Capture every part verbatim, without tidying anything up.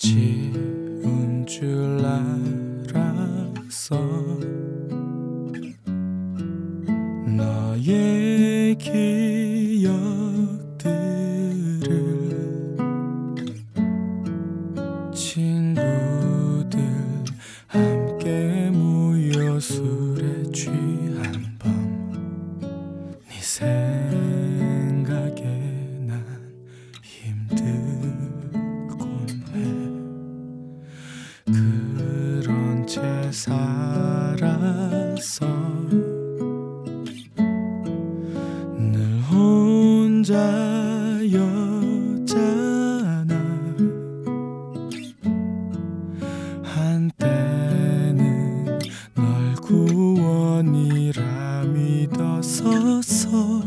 지운 줄 알았어. 너의 기억들을 친구들 함께 모여 술에 취한 밤, 네 생각에 난 힘들곤 해. 그런 채 살았어. 늘 혼자였잖아. 한때는 널 구원이라 믿었었어.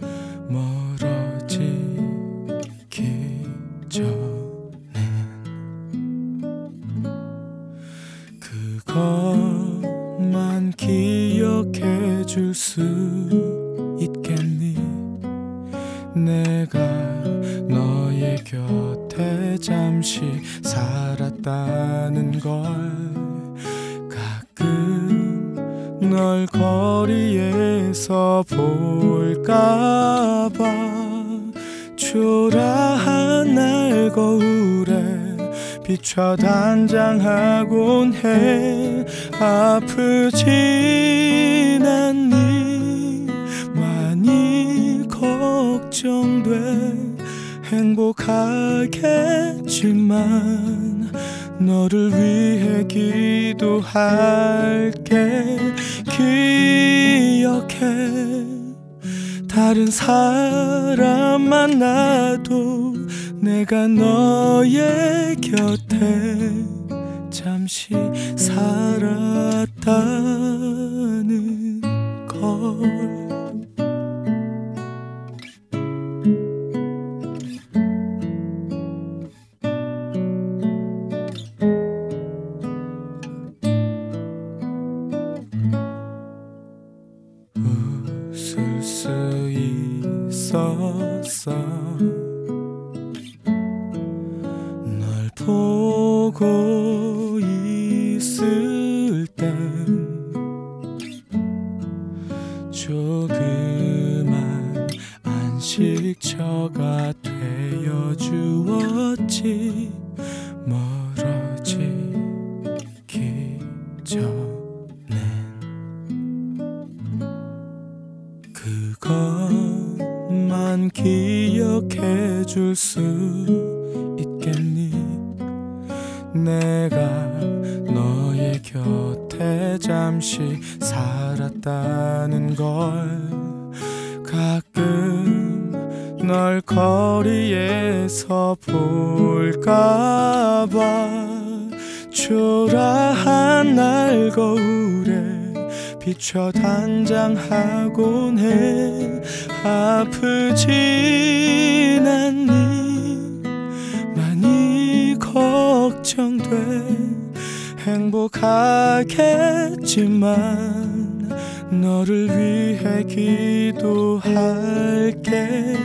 멀어지기 전엔 그것만 기억해 줄 수 있겠니? 내가 너의 곁에 잠시 살았다는 걸. 가끔 널 거리에서 볼까봐 초라한 날 거울에 비춰 단장하곤 해. 아프진 않니? 많이 걱정돼. 행복하겠지만 너를 위해 기도할게. 기억해, 다른 사람 만나도 내가 너의 곁에 잠시 살았다는 걸. 웃을 수 있었어. 널 보고 있을 땐 조그만 안식처가 되어 주었지. 멀어지기 전엔 그것만 기억해 줄 수 있겠니? 내가 너의 곁에 잠시 살았다는 걸. 가끔 널 거리에서 볼까봐 초라한 날 거울에 비춰 단장하곤 해. 아프진 않니? 많이 걱정돼. 행복하겠지만 너를 위해 기도할게.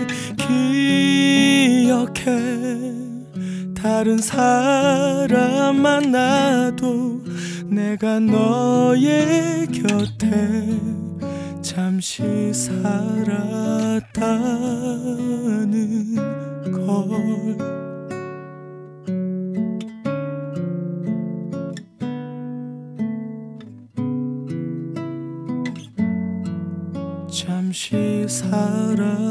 기억해, 다른 사람 만나도 내가 너의 곁에 잠시 살았다는 걸. 잠시 살아